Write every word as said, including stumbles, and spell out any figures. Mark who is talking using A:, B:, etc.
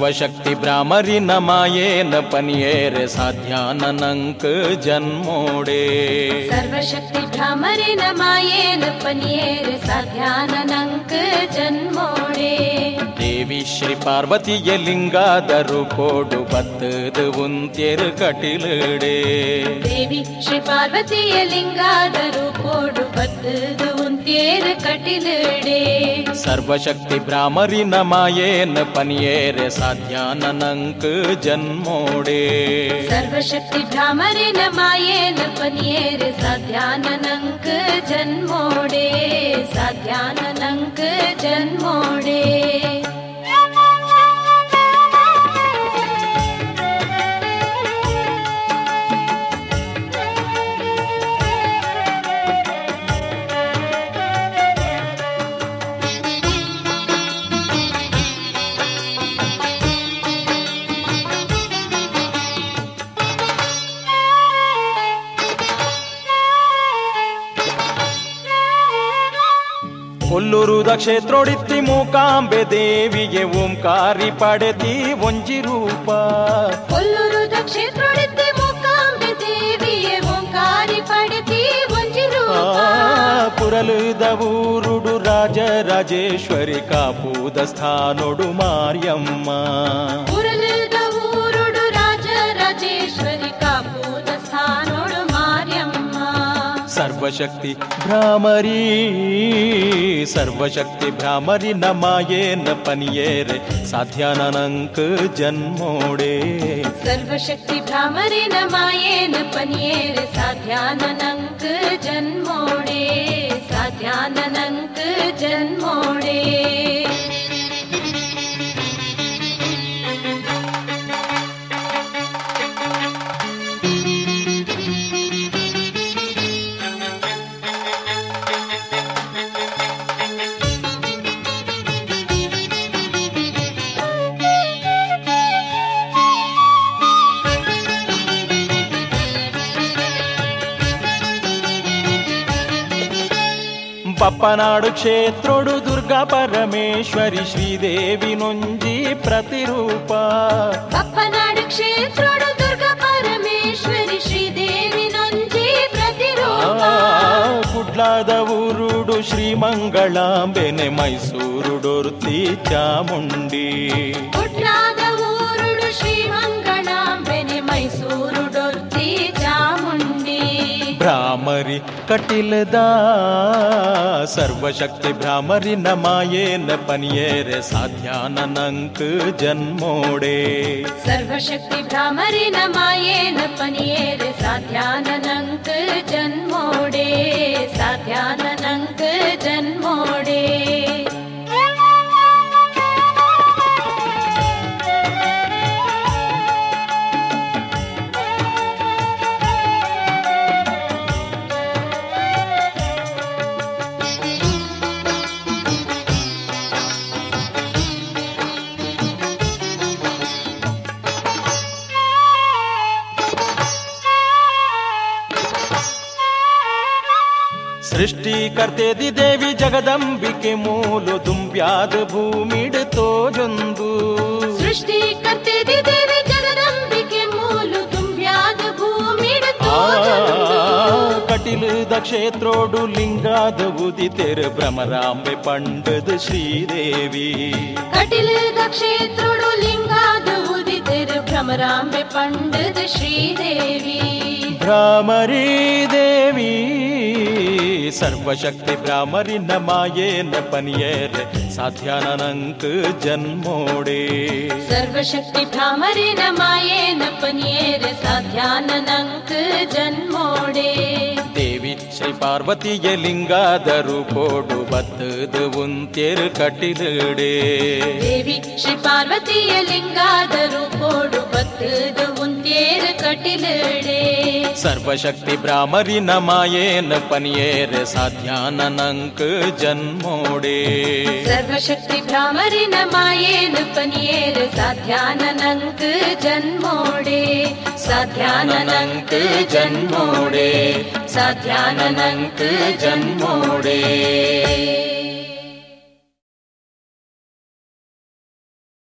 A: सर्वशक्ति भ्रामरी न मायेन पनियेरे साध्याननंक जन्मोडे
B: सर्वशक्ति भ्रामरी न मायेन पनियेरे साध्याननंक जन्मोडे
A: देवी श्री पार्वती ये लिंगादरु कोडु बत्तद उंतेर कटिलडे
B: देवी श्री पार्वती ये लिंगादरु कोडु बत्तद उंतेर कटिलडे
A: सर्वशक्ति भ्रामरी न मायेन पनियेरे साध्याननंक जन्मोडे
B: सर्वशक्ति भ्रामरी न मायेन पनियेरे साध्याननंक जन्मोडे साध्याननंक जन्मोडे
A: ಕೊಲ್ಲೂರುದ ಕ್ಷೇತ್ರೋಡಿತ್ತಿ ಮೂಕಾಂಬೆ ದೇವಿಗೆ ಓಂಕಾರಿ ಪಡೆತಿ ಒಂಜಿ ರೂಪ
B: ಕೊಲ್ಲೂರುದ ಕ್ಷೇತ್ರೋಡಿತ್ತಿ ಮೂಕಾಂಬೆ ದೇವಿಗೆ ಓಂಕಾರಿ ಪಡೆತಿ ಒಂಜಿ ರೂಪ
A: ಪುರಲುದ ಊರುಡು ರಾಜರಾಜೇಶ್ವರಿ ಕಾಪುದ ಸ್ಥಾನೊಡು ಮಾರ್ಯಮ್ಮ
B: ಪುರಲುದ ಊರುಡು ರಾಜರಾಜೇಶ್ವರಿ ಕಾಪುದ ಸ್ಥಾನೊಡು ಮಾರ್ಯಮ್ಮ
A: सर्वशक्ति भ्रामरी सर्वशक्ति भ्रामरी न मायेन पनियेरे साध्याननंक जन्मोडे
B: सर्वशक्ति भ्रामरी न मायेन पनियेरे साध्याननंक जन्मोडे साध्याननंक जन्मोडे
A: ಪಪ್ಪನಾಡು ಕ್ಷೇತ್ರೋಡು ದುರ್ಗಾ ಪರಮೇಶ್ವರಿ ಶ್ರೀದೇವಿ ನೊಂಜಿ ಪ್ರತಿರೂಪ
B: ಪಪ್ಪನಾಡು ಕ್ಷೇತ್ರೋಡು ದುರ್ಗಾ ಪರಮೇಶ್ವರಿ ಶ್ರೀದೇವಿ ನೊಂಜಿ ಪ್ರತಿರೂಪ
A: ಕುಡ್ಲಾದ ಊರುಡು ಶ್ರೀಮಂಗಳಾಂಬೆನೆ ಮೈಸೂರುಡೊರ್ತಿ ಚಾಮುಂಡಿ
B: ಕುಡ್ಲಾದ ಊರುಡು ಶ್ರೀಮಂಗಳಾಂಬೆನೆ ಮೈಸೂರುಡೊರ್ತಿ ಚಾಮುಂಡಿ
A: भ्रामरी कटिलदा सर्वशक्ति भ्रामरी न मायेन पनियेरे साध्याननंक जन्मोडे
B: सर्वशक्ति भ्रामरी न मायेन पनियेरे साध्याननंक जन्मोडे साध्याननंक जन्मोडे
A: सृष्टि करते दी देवी जगदंबिके मूಲು ದುಂಬ್ಯಾದ ಭೂಮಿಡ್ ತೋಜೊಂದು
B: सृष्टि करते दी देवी जगदंबिके मूಲು ದುಂಬ್ಯಾದ ಭೂಮಿಡ್ ತೋಜೊಂದು
A: ಕಟಿಲದ ಕ್ಷೇತ್ರೋಡು ಲಿಂಗಾದ ಉದಿತೆರ ಭ್ರಮರಾಂಬೆ ಪಂಡದ ಶ್ರೀದೇವಿ
B: ಕಟಿಲದ ಕ್ಷೇತ್ರೋಡು ಲಿಂಗಾದ ಉದಿತೆರ ಭ್ರಮರಾಂಬೆ ಪಂಡದ ಶ್ರೀದೇವಿ
A: भ्रामरी देवी सर्वशक्ति भ्रामरी न मायेन पनियेरे साध्याननंक जन्मोडे
B: सर्वशक्ति भ्रामरी न मायेन पनियेरे साध्याननंक जन्मोडे
A: देवी श्री पार्वती ये लिंगादरु कोडु बत्तद उंतेर कटिलडे
B: देवी श्री पार्वती ये लिंगादरु कोडु बत्तद उंतेर कटिलडे
A: सर्वशक्ति भ्रामरी न मायेन पनियेरे साध्याननंक जन्मोडे
B: सर्वशक्ति भ्रामरी न मायेन पनियेरे साध्याननंक जन्मोडे साध्याननंक जन्मोडे साध्याननंक जन्मोडे।